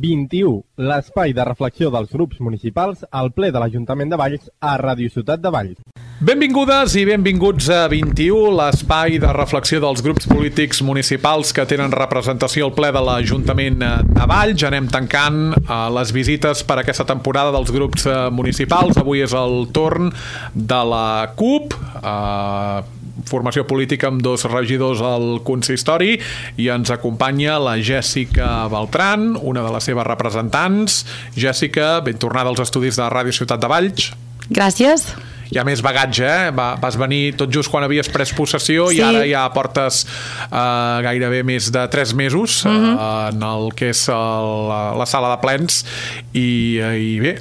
21, l'espai de reflexió dels grups municipals al ple de l'Ajuntament de Valls a Ràdio Ciutat de Valls. Benvingudes i benvinguts a 21, l'espai de reflexió dels grups polítics municipals que tenen representació al ple de l'Ajuntament de Valls. Anem tancant les visites per aquesta temporada dels grups municipals. Avui és el torn de la CUP, formació política amb 2 regidors al consistori, i ens acompanya la Jèssica Beltran, una de les seves representants. Jèssica, ben tornada als estudis de Ràdio Ciutat de Valls. Gràcies. Hi ha més bagatge, Vas venir tot just quan havies pres possessió, sí. I ara ja portes gairebé més de 3 mesos en el que és la sala de plens i bé,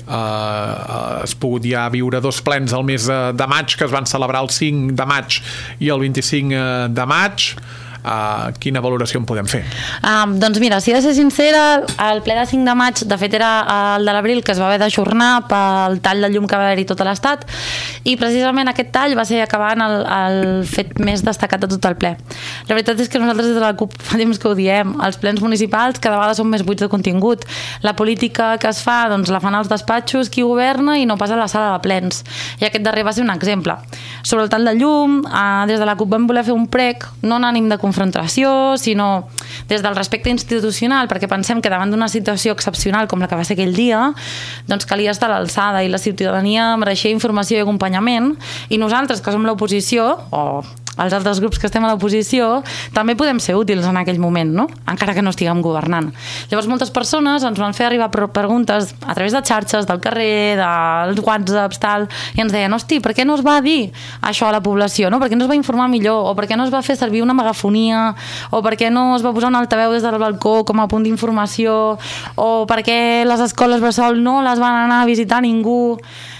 has pogut ja viure 2 plens al mes de maig, que es van celebrar el 5 de maig i el 25 de maig. Quina valoració en podem fer? Doncs mira, si he de ser sincera, el ple de 5 de maig de fet era el de l'abril, que es va haver d'ajornar pel tall de llum que va haver-hi tot l'estat, i precisament aquest tall va ser acabant el fet més destacat de tot el ple. La veritat és que nosaltres des de la CUP fa temps que ho diem, els plens municipals cada vegada són més buits de contingut. La política que es fa doncs la fan als despatxos qui governa i no passa a la sala de plens, i aquest darrer va ser un exemple. Sobre el tall de llum, des de la CUP vam voler fer un prec no en ànim de confrontació, sinó des del respecte institucional, perquè pensem que davant d'una situació excepcional com la que va ser aquell dia, doncs calia estar a l'alçada i la ciutadania mereixia informació i acompanyament, i nosaltres, que som l'oposició, o els altres grups que estem a l'oposició, també podem ser útils en aquell moment, no? Encara que no estiguem governant. Llavors moltes persones ens van fer arribar preguntes a través de xarxes, del carrer, dels whatsapps, tal, i ens deien, hosti, per què no es va dir això a la població, no? Per què no es va informar millor? O per què no es va fer servir una megafonia? O per què no es va posar un altaveu des del balcó com a punt d'informació? O per què les escoles bressol no les van anar a visitar ningú?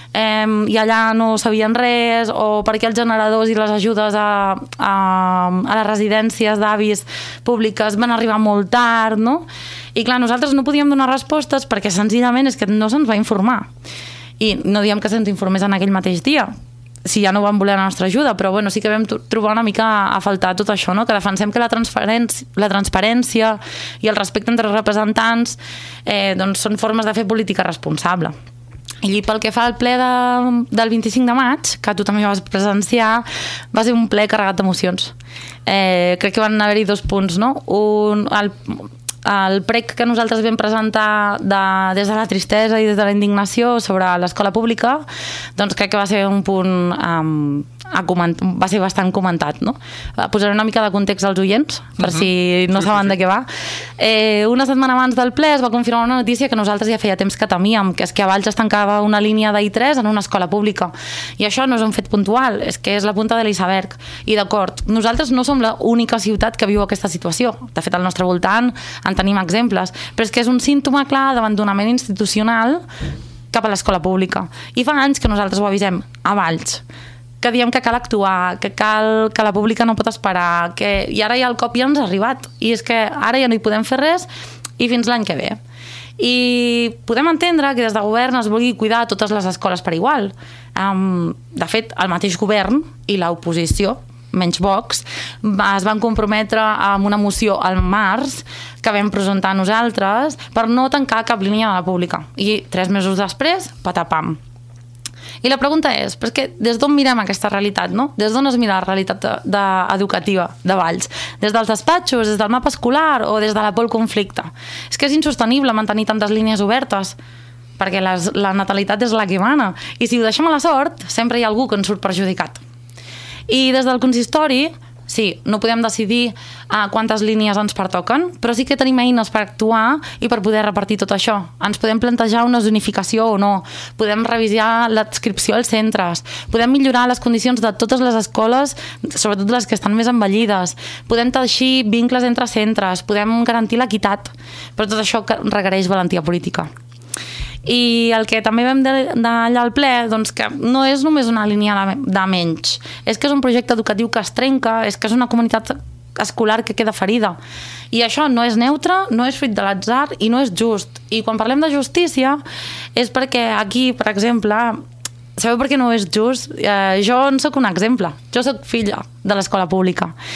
I allà no sabien res, o perquè els generadors i les ajudes a les residències d'avis públiques van arribar molt tard, no? I clar, nosaltres no podíem donar respostes perquè senzillament és que no se'ns va informar, i no diem que se'ns informés en aquell mateix dia si ja no van voler la nostra ajuda, però bueno, sí que vam trobar una mica a faltar tot això, no? Que defensem que la transparència i el respecte entre representants doncs són formes de fer política responsable. I pel que fa al ple del 25 de maig, que tu també vas presenciar, va ser un ple carregat d'emocions. Crec que van haver-hi 2 punts, no? El prec que nosaltres vam presentar des de la tristesa i des de la indignació sobre l'escola pública, doncs crec que va ser un punt va ser bastant comentat, no? Posaré una mica de context als oients per si no saben de què va. Una setmana abans del ple es va confirmar una notícia que nosaltres ja feia temps que temíem, que és que a Valls es tancava una línia d'I3 en una escola pública, i això no és un fet puntual, és que és la punta de l'iceberg. I d'acord, nosaltres no som l'única ciutat que viu aquesta situació, de fet al nostre voltant en tenim exemples, però és que és un símptoma clar d'abandonament institucional cap a l'escola pública, i fa anys que nosaltres ho avisem a Valls, que diem que cal actuar, que la pública no pot esperar, i ara ja el cop ja ens ha arribat, i és que ara ja no hi podem fer res i fins l'any que ve. I podem entendre que des de govern es vulgui cuidar totes les escoles per igual. De fet, el mateix govern i l'oposició, menys Vox, es van comprometre amb una moció al març que vam presentar nosaltres per no tancar cap línia de la pública, i 3 mesos després, patapam. I la pregunta és, però és que des d'on mirem aquesta realitat, no? Des d'on es mira la realitat educativa de Valls? Des dels despatxos, des del mapa escolar o des de la por al conflicte? És que és insostenible mantenir tantes línies obertes, perquè la natalitat és la que mana, i si ho deixem a la sort, sempre hi ha algú que en surt perjudicat. I des del consistori, sí, no podem decidir quantes línies ens pertoquen, però sí que tenim eines per actuar i per poder repartir tot això. Ens podem plantejar una zonificació o no, podem revisar l'adscripció als centres, podem millorar les condicions de totes les escoles, sobretot les que estan més envellides, podem teixir vincles entre centres, podem garantir l'equitat, però tot això requereix valentia política. I el que també vam d'allà al ple, doncs que no és només una línia de menys, és que és un projecte educatiu que es trenca, és que és una comunitat escolar que queda ferida, i això no és neutre, no és fruit de l'atzar i no és just. I quan parlem de justícia és perquè aquí, per exemple, sabeu per què no és just? Jo en soc un exemple, jo soc filla de l'escola pública,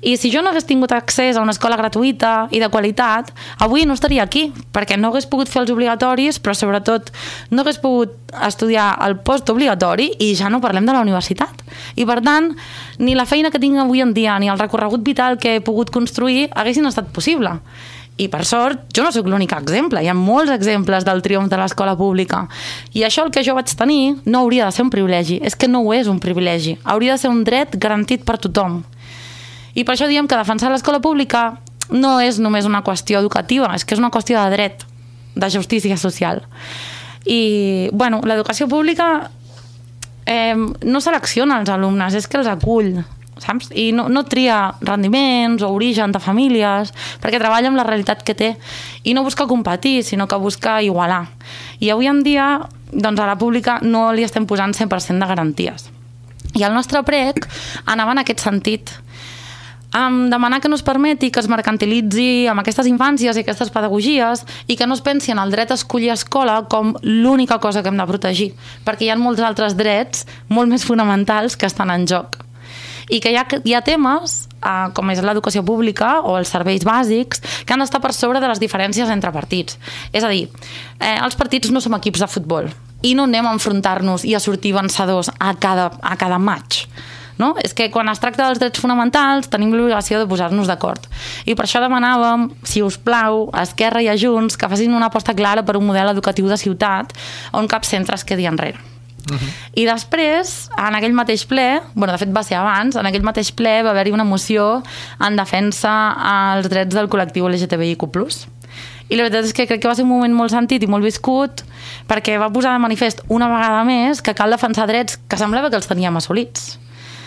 I si jo no hagués tingut accés a una escola gratuïta i de qualitat, avui no estaria aquí, perquè no hagués pogut fer els obligatoris, però sobretot no hagués pogut estudiar el postobligatori i ja no parlem de la universitat. I per tant, ni la feina que tinc avui en dia ni el recorregut vital que he pogut construir haguessin estat possible. I per sort, jo no sóc l'únic exemple, hi ha molts exemples del triomf de l'escola pública. I això el que jo vaig tenir no hauria de ser un privilegi, és que no ho és un privilegi, hauria de ser un dret garantit per tothom. I per això diem que defensar l'escola pública no és només una qüestió educativa, és que és una qüestió de dret, de justícia social. I, bueno, l'educació pública no selecciona els alumnes, és que els acull, saps? I no tria rendiments o origen de famílies, perquè treballa amb la realitat que té i no busca competir, sinó que busca igualar. I avui en dia, doncs a la pública no li estem posant 100% de garanties. I el nostre prec anava en aquest sentit, demanar que no es permeti que es mercantilitzi amb aquestes infàncies i aquestes pedagogies i que no es pensi en el dret a escollir escola com l'única cosa que hem de protegir, perquè hi ha molts altres drets molt més fonamentals que estan en joc. I que hi ha temes, com és l'educació pública o els serveis bàsics, que han d'estar per sobre de les diferències entre partits. És a dir, els partits no som equips de futbol i no anem a enfrontar-nos i a sortir vencedors a cada match. No? És que quan es tracta dels drets fonamentals tenim l'obligació de posar-nos d'acord. I per això demanàvem, si us plau, a Esquerra i a Junts, que facin una aposta clara per un model educatiu de ciutat on cap centre es quedi enrere. I després, en aquell mateix ple, bueno, de fet va ser abans, en aquell mateix ple va haver-hi una moció en defensa als drets del col·lectiu LGTBIQ+. I la veritat és que crec que va ser un moment molt sentit i molt viscut, perquè va posar de manifest una vegada més que cal defensar drets que semblava que els teníem assolits.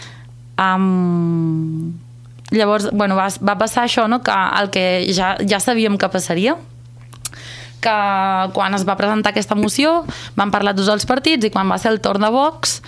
Llavors, bueno, va passar això, no? Que el que ja sabíem que passaria, que quan es va presentar aquesta moció van parlar tots els partits i quan va ser el torn de Vox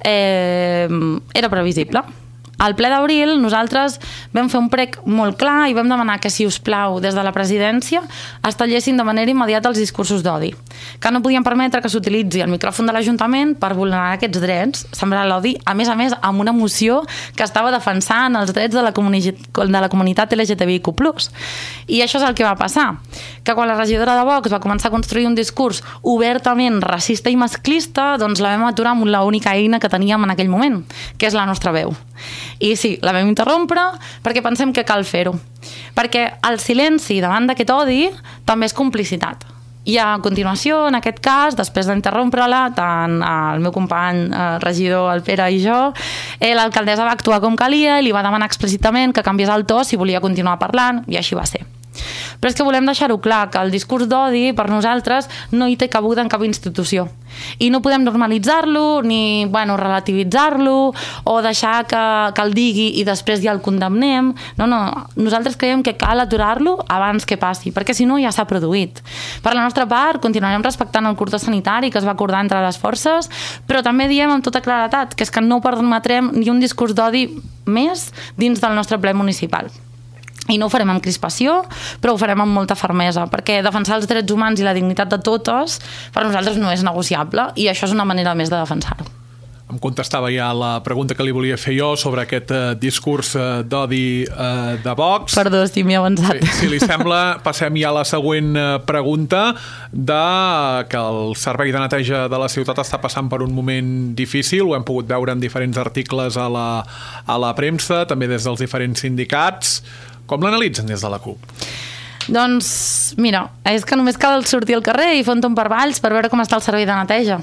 era previsible. Al ple d'abril nosaltres vam fer un prec molt clar i vam demanar que, si us plau, des de la presidència es tallessin de manera immediata els discursos d'odi, que no podien permetre que s'utilitzi el micròfon de l'Ajuntament per vulnerar aquests drets, sembrar l'odi, a més, amb una moció que estava defensant els drets de la comunitat LGTBIQ+. I això és el que va passar, que quan la regidora de Vox va començar a construir un discurs obertament racista i masclista, doncs la vam aturar amb l'única eina que teníem en aquell moment, que és la nostra veu. I sí, la vam interrompre perquè pensem que cal fer-ho. Perquè el silenci davant d'aquest odi també és complicitat. I a continuació, en aquest cas, després d'interrompre-la, tant el meu company regidor, el Pere, i jo, l'alcaldessa va actuar com calia i li va demanar explícitament que canviés el to si volia continuar parlant, i així va ser. Però és que volem deixar-ho clar, que el discurs d'odi per nosaltres no hi té cabuda en cap institució. I no podem normalitzar-lo ni relativitzar-lo o deixar que el digui i després ja el condemnem. No, nosaltres creiem que cal aturar-lo abans que passi, perquè si no ja s'ha produït. Per la nostra part, continuarem respectant el cordó sanitari que es va acordar entre les forces, però també diem amb tota claredat que és que no permetrem ni un discurs d'odi més dins del nostre ple municipal. I no ho farem amb crispació, però ho farem amb molta fermesa, perquè defensar els drets humans i la dignitat de totes per nosaltres no és negociable, i això és una manera més de defensar-ho. Em contestava ja la pregunta que li volia fer jo sobre aquest discurs d'odi de Vox. Perdó, si m'he avançat. Sí, si li sembla, passem ja a la següent pregunta, de que el servei de neteja de la ciutat està passant per un moment difícil, ho hem pogut veure en diferents articles a la premsa, també des dels diferents sindicats. Com l'analitzen des de la CUP? Doncs, mira, és que només cal sortir al carrer i fer un tomb per valls per veure com està el servei de neteja.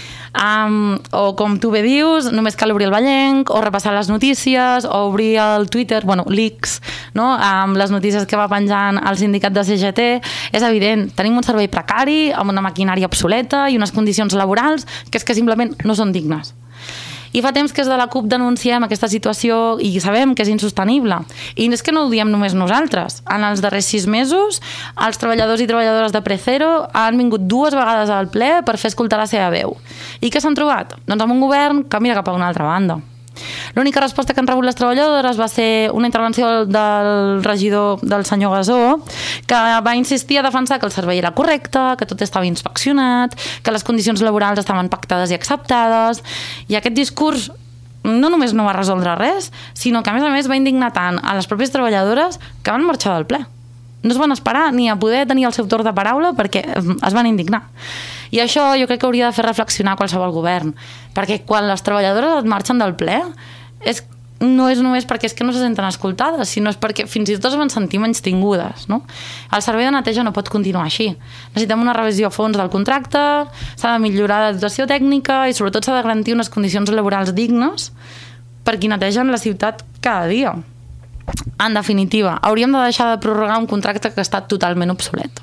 O com tu bé dius, només cal obrir el Vallenc o repassar les notícies o obrir el Twitter, leaks, no? Amb les notícies que va penjant el sindicat de CGT. És evident, tenim un servei precari amb una maquinària obsoleta i unes condicions laborals que és que simplement no són dignes. I fa temps que des de la CUP denunciem aquesta situació i sabem que és insostenible. I és que no ho diem només nosaltres. En els darrers 6 mesos, els treballadors i treballadores de Precero han vingut 2 vegades al ple per fer escoltar la seva veu. I què s'han trobat? Doncs amb un govern que mira cap a una altra banda. L'única resposta que han rebut les treballadores va ser una intervenció del regidor, del senyor Gasó, que va insistir a defensar que el servei era correcte, que tot estava inspeccionat, que les condicions laborals estaven pactades i acceptades, i aquest discurs no només no va resoldre res, sinó que a més va indignar tant a les pròpies treballadores que van marxar del ple. No es van esperar ni a poder tenir el seu torn de paraula perquè es van indignar. I això jo crec que hauria de fer reflexionar qualsevol govern, perquè quan les treballadores et marxen del ple no és només perquè és que no se senten escoltades, sinó és perquè fins i tot es van sentir menystingudes, no? El servei de neteja no pot continuar així. Necessitem una revisió a fons del contracte, s'ha de millorar la dotació tècnica i sobretot s'ha de garantir unes condicions laborals dignes per qui netegen la ciutat cada dia. En definitiva, hauríem de deixar de prorrogar un contracte que està totalment obsolet.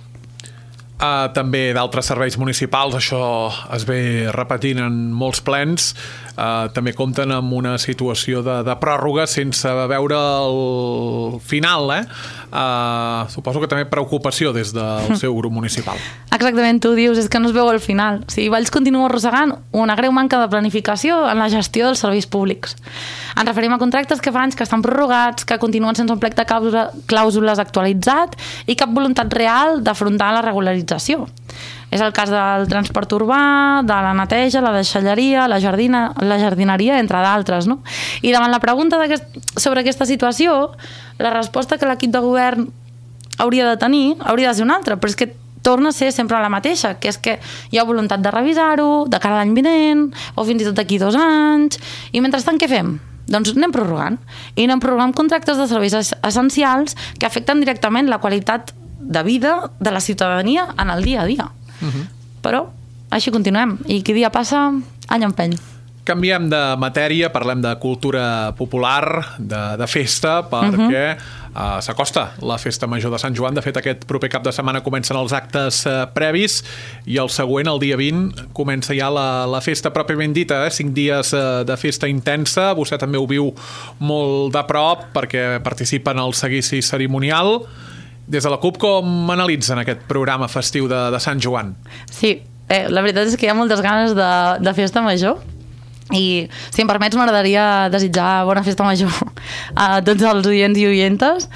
També d'altres serveis municipals, això es ve repetint en molts plens, també compten amb una situació de pròrroga sense veure el final, suposo que també preocupació des del seu grup municipal. Exactament, tu dius, és que no es veu el final. O sigui, Valls continua arrossegant una greu manca de planificació en la gestió dels serveis públics. Ens referim a contractes que fa anys que estan prorrogats, que continuen sense un plec de clàusules actualitzat i cap voluntat real d'afrontar la regularització. És el cas del transport urbà, de la neteja, la deixalleria, la jardineria, entre d'altres, no? I davant la pregunta sobre aquesta situació, la resposta que l'equip de govern hauria de tenir hauria de ser una altra, però és que torna a ser sempre la mateixa, que és que hi ha voluntat de revisar-ho, de cara a l'any vinent, o fins i tot d'aquí 2 anys, i mentrestant què fem? Doncs anem prorrogant. I anem prorrogant contractes de serveis essencials que afecten directament la qualitat de vida de la ciutadania en el dia a dia. Però així continuem, i qui dia passa, any empeny. Canviem de matèria, parlem de cultura popular, de festa, perquè s'acosta la Festa Major de Sant Joan. De fet, aquest proper cap de setmana comencen els actes previs i el següent, el dia 20, comença ja la festa pròpiament dita, 5 dies de festa intensa. Vostè també ho viu molt de prop perquè participa en el seguici cerimonial. Des de la CUP, com analitzen aquest programa festiu de Sant Joan? Sí, la veritat és que hi ha moltes ganes de Festa Major i, si em permets, m'agradaria desitjar bona Festa Major a tots els oients i oientes.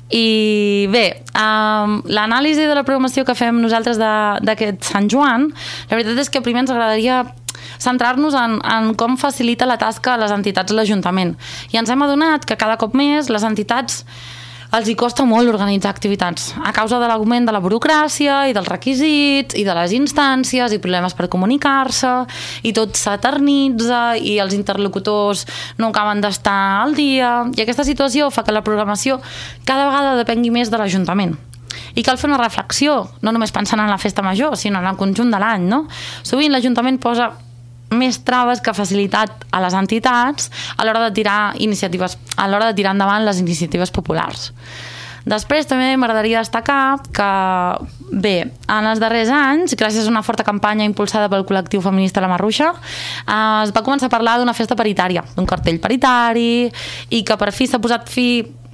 I bé, l'anàlisi de la programació que fem nosaltres d'aquest Sant Joan, la veritat és que primer ens agradaria centrar-nos en com facilita la tasca a les entitats de l'Ajuntament. I ens hem adonat que cada cop més les entitats els hi costa molt organitzar activitats a causa de l'augment de la burocràcia i dels requisits i de les instàncies i problemes per comunicar-se i tot s'eternitza i els interlocutors no acaben d'estar al dia i aquesta situació fa que la programació cada vegada depengui més de l'Ajuntament. I cal fer una reflexió, no només pensant en la Festa Major, sinó en el conjunt de l'any, no? Sovint l'Ajuntament posa més traves que facilitat a les entitats a l'hora de tirar endavant les iniciatives populars. Després també m'agradaria destacar que, bé, en els darrers anys, gràcies a una forta campanya impulsada pel col·lectiu feminista La Marruixa, es va començar a parlar d'una festa paritària, d'un cartell paritari, i que per fi s'ha posat fi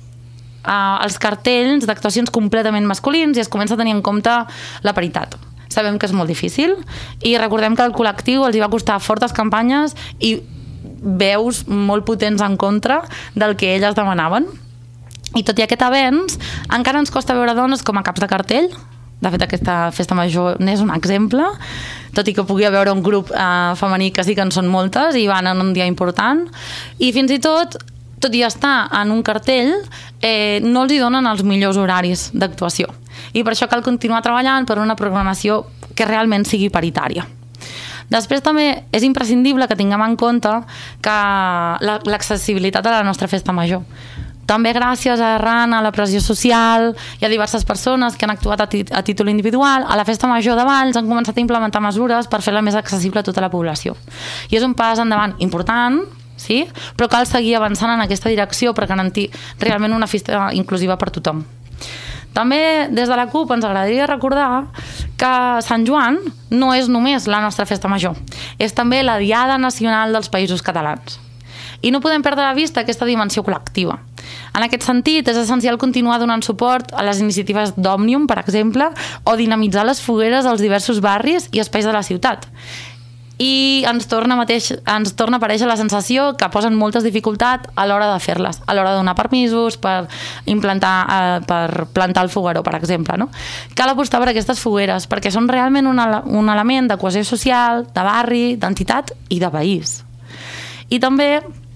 als cartells d'actuacions completament masculins i es comença a tenir en compte la paritat. Sabem que és molt difícil i recordem que al col·lectiu els hi va costar fortes campanyes i veus molt potents en contra del que elles demanaven. I tot i aquest avenç, encara ens costa veure dones com a caps de cartell. De fet, aquesta Festa Major n'és un exemple, tot i que pugui haver un grup femení que sí que en són moltes i van en un dia important. I fins i tot i estar en un cartell, no els hi donen els millors horaris d'actuació. I per això cal continuar treballant per una programació que realment sigui paritària. Després també és imprescindible que tinguem en compte que l'accessibilitat a la nostra Festa Major. També gràcies arran a la pressió social i a diverses persones que han actuat a títol individual, a la Festa Major de Valls han començat a implementar mesures per fer-la més accessible a tota la població. I és un pas endavant important, sí? Però cal seguir avançant en aquesta direcció per garantir realment una festa inclusiva per tothom. També des de la CUP ens agradaria recordar que Sant Joan no és només la nostra Festa Major, és també la Diada Nacional dels Països Catalans. I no podem perdre de vista aquesta dimensió col·lectiva. En aquest sentit, és essencial continuar donant suport a les iniciatives d'Òmnium, per exemple, o dinamitzar les fogueres als diversos barris i espais de la ciutat. I ens torna a aparèixer la sensació que posen moltes dificultats a l'hora de fer-les, a l'hora de donar permisos per plantar el fogueró, per exemple, no? Cal apostar per aquestes fogueres perquè són realment un element de cohesió social, de barri, d'entitat i de país. I també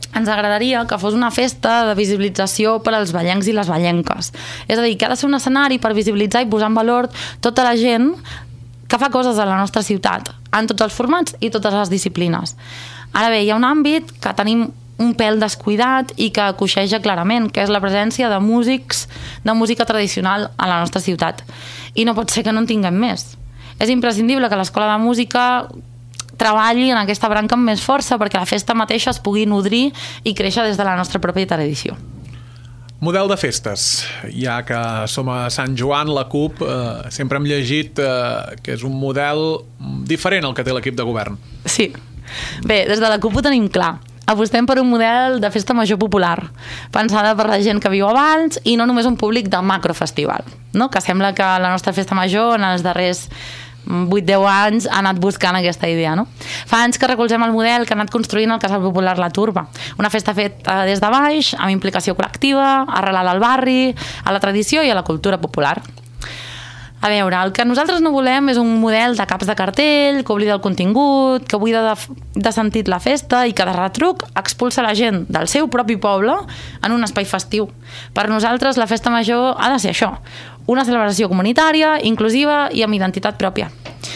ens agradaria que fos una festa de visibilització per als vallencs i les vallenques. És a dir, que ha de ser un escenari per visibilitzar i posar en valor tota la gent que fa coses a la nostra ciutat, en tots els formats i totes les disciplines. Ara bé, hi ha un àmbit que tenim un pèl descuidat i que coixeja clarament, que és la presència de músics de música tradicional a la nostra ciutat. I no pot ser que no en tinguem més. És imprescindible que l'Escola de Música treballi en aquesta branca amb més força perquè la festa mateixa es pugui nodrir i créixer des de la nostra pròpia tradició. Model de festes. Ja que som a Sant Joan, la CUP, sempre hem llegit que és un model diferent al que té l'equip de govern. Sí. Bé, des de la CUP ho tenim clar. Apostem per un model de festa major popular, pensada per la gent que viu a Valls i no només un públic de macrofestival, no? Que sembla que la nostra festa major en els darrers 8-10 anys ha anat buscant aquesta idea, no? Fa anys que recolzem el model que ha anat construint el Casal Popular La Turba, una festa feta des de baix, amb implicació col·lectiva, arrelada al barri, a la tradició i a la cultura popular. A veure, el que nosaltres no volem és un model de caps de cartell, que oblida el contingut, que buida de sentit la festa i que de retruc expulsa la gent del seu propi poble en un espai festiu. Per nosaltres la festa major ha de ser això, una celebració comunitària, inclusiva i amb identitat pròpia.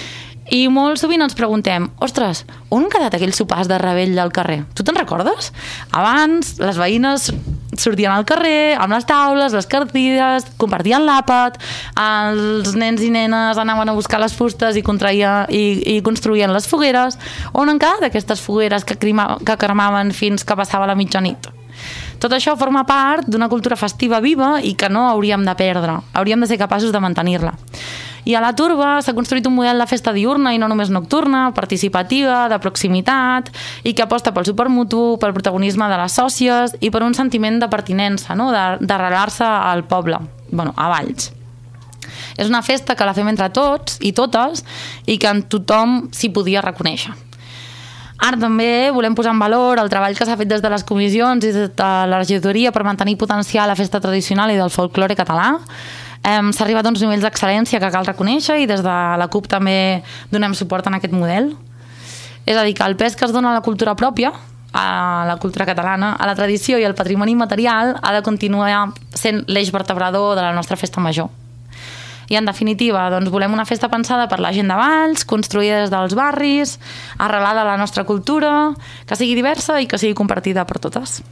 I molt sovint ens preguntem, ostres, on han quedat aquells sopars de rebell al carrer? Tu te'n recordes? Abans les veïnes sortien al carrer amb les taules, les cartides, compartien l'àpat, els nens i nenes anaven a buscar les fustes i construïen les fogueres. On han quedat aquestes fogueres que cremaven fins que passava la mitjanit? Tot això forma part d'una cultura festiva viva i que no hauríem de perdre. Hauríem de ser capaços de mantenir-la. I a la Turba s'ha construït un model de festa diurna i no només nocturna, participativa, de proximitat, i que aposta pel supermutu, pel protagonisme de les sòcies i per un sentiment de pertinença, no? D'arrelar-se al poble, a Valls. És una festa que la fem entre tots i totes i que en tothom s'hi podia reconèixer. Ara també volem posar en valor el treball que s'ha fet des de les comissions i des de la regidoria per mantenir i potenciar la festa tradicional i del folklore català. S'ha arribat a uns nivells d'excel·lència que cal reconèixer i des de la CUP també donem suport en aquest model. És a dir, que el pes que es dona a la cultura pròpia, a la cultura catalana, a la tradició i al patrimoni material ha de continuar sent l'eix vertebrador de la nostra festa major. I en definitiva, volem una festa pensada per la gent de Valls, construïda des dels barris, arrelada a la nostra cultura, que sigui diversa i que sigui compartida per totes.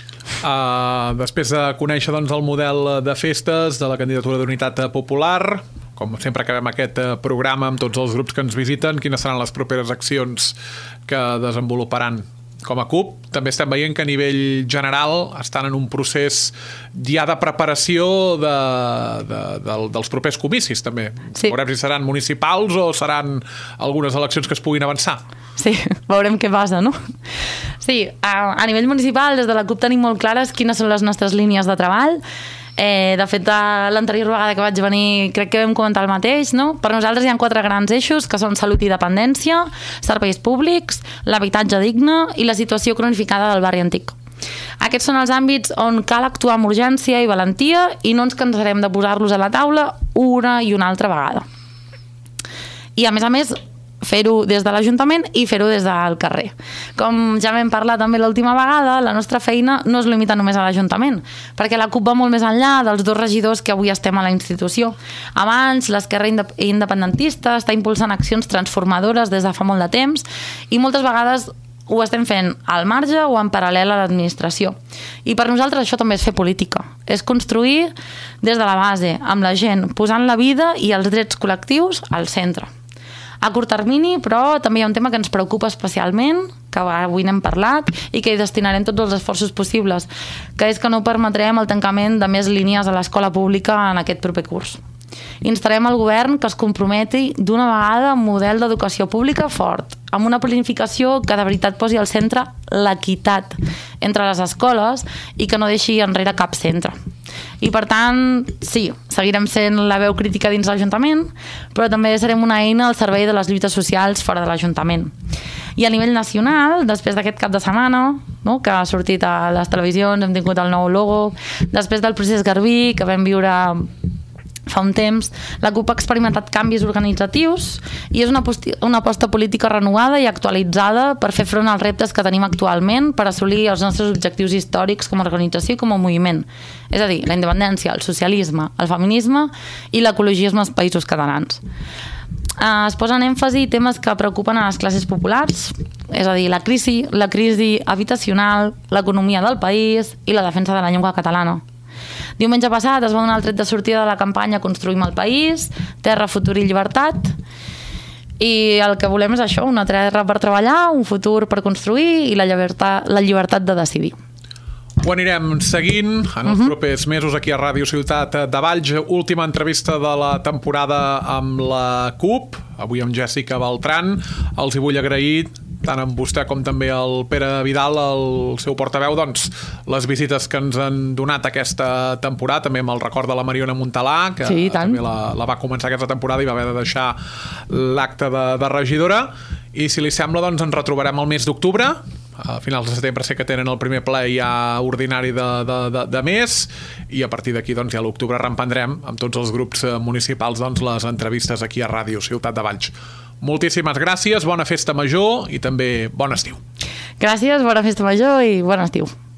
Després de conèixer el model de festes de la candidatura d'Unitat Popular, com sempre acabem aquest programa amb tots els grups que ens visiten, quines seran les properes accions que desenvoluparan? Com a CUP també estem veient que a nivell general estan en un procés ja de preparació dels propers comicis també. Sí. Veurem si seran municipals o seran algunes eleccions que es puguin avançar. Sí, veurem què passa, no? Sí, a nivell municipal des de la CUP tenim molt clares quines són les nostres línies de treball. De fet, l'anterior vegada que vaig venir crec que vam comentar el mateix, no? Per nosaltres hi ha 4 grans eixos que són salut i dependència, serveis públics, l'habitatge digne i la situació cronificada del barri antic. Aquests són els àmbits on cal actuar amb urgència i valentia i no ens cansarem de posar-los a la taula una i una altra vegada. I a més, fer-ho des de l'Ajuntament i fer-ho des del carrer. Com ja vam parlar també l'última vegada, la nostra feina no es limita només a l'Ajuntament, perquè la CUP va molt més enllà dels 2 regidors que avui estem a la institució. Abans, l'Esquerra Independentista està impulsant accions transformadores des de fa molt de temps i moltes vegades ho estem fent al marge o en paral·lel a l'administració. I per nosaltres això també és fer política. És construir des de la base, amb la gent, posant la vida i els drets col·lectius al centre. A curt termini, però també hi ha un tema que ens preocupa especialment, que avui n'hem parlat, i que hi destinarem tots els esforços possibles, que és que no permetrem el tancament de més línies a l'escola pública en aquest proper curs. Instarem al govern que es comprometi d'una vegada amb un model d'educació pública fort, amb una planificació que de veritat posi al centre l'equitat entre les escoles i que no deixi enrere cap centre. I per tant, sí, seguirem sent la veu crítica dins l'Ajuntament, però també serem una eina al servei de les lluites socials fora de l'Ajuntament. I a nivell nacional, després d'aquest cap de setmana, no, que ha sortit a les televisions, hem tingut el nou logo, després del procés Garbí, que vam viure fa un temps, la CUP ha experimentat canvis organitzatius i és una aposta política renovada i actualitzada per fer front als reptes que tenim actualment per assolir els nostres objectius històrics com a organització i com a moviment. És a dir, la independència, el socialisme, el feminisme i l'ecologisme als països catalans. Es posen èmfasi temes que preocupen a les classes populars, és a dir, la crisi habitacional, l'economia del país i la defensa de la llengua catalana. Diumenge passat es va donar el tret de sortida de la campanya Construïm el País, Terra, Futur i Llibertat, i el que volem és això, una terra per treballar, un futur per construir i la llibertat de decidir. Ho anirem seguint en els propers mesos aquí a Ràdio Ciutat de Valls. Última entrevista de la temporada amb la CUP, avui amb Jèssica Beltran. Els hi vull agrair tant amb vostè com també el Pere Vidal, el seu portaveu, doncs, les visites que ens han donat aquesta temporada, també amb el record de la Mariona Montalà, que sí, també la va començar aquesta temporada i va haver de deixar l'acte de regidora. I si li sembla, doncs ens retrobarem el mes d'octubre. A finals de setembre sé que tenen el primer ple ja ordinari de mes, i a partir d'aquí doncs, ja a l'octubre reprendrem amb tots els grups municipals doncs, les entrevistes aquí a Ràdio Ciutat de Valls. Moltíssimes gràcies, bona festa major i també bon estiu. Gràcies, bona festa major i bon estiu.